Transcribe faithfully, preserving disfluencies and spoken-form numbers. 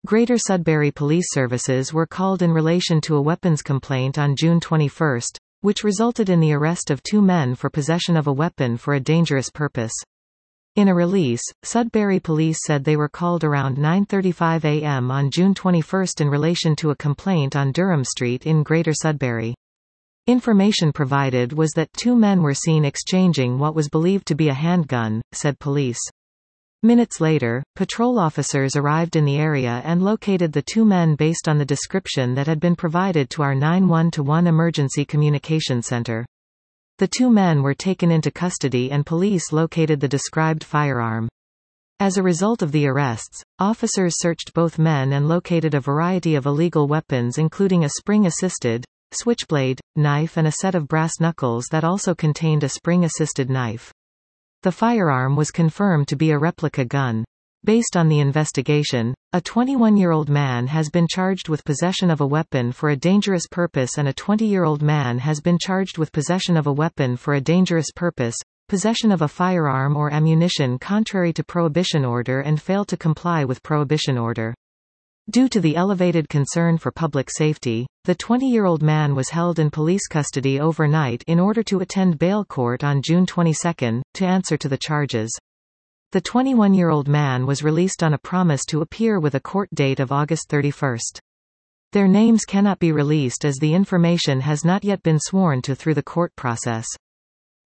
Greater Sudbury Police Services were called in relation to a weapons complaint on June twenty-first, which resulted in the arrest of two men for possession of a weapon for a dangerous purpose. In a release, Sudbury Police said they were called around nine thirty-five a m on June twenty-first in relation to a complaint on Durham Street in Greater Sudbury. Information provided was that two men were seen exchanging what was believed to be a handgun, said police. Minutes later, patrol officers arrived in the area and located the two men based on the description that had been provided to our nine one one emergency communication center. The two men were taken into custody and police located the described firearm. As a result of the arrests, officers searched both men and located a variety of illegal weapons including a spring-assisted, switchblade, knife and a set of brass knuckles that also contained a spring-assisted knife. The firearm was confirmed to be a replica gun. Based on the investigation, a twenty-one-year-old man has been charged with possession of a weapon for a dangerous purpose and a twenty-year-old man has been charged with possession of a weapon for a dangerous purpose, possession of a firearm or ammunition contrary to prohibition order and fail to comply with prohibition order. Due to the elevated concern for public safety, the twenty-year-old man was held in police custody overnight in order to attend bail court on June twenty-second, to answer to the charges. The twenty-one-year-old man was released on a promise to appear with a court date of August thirty-first. Their names cannot be released as the information has not yet been sworn to through the court process.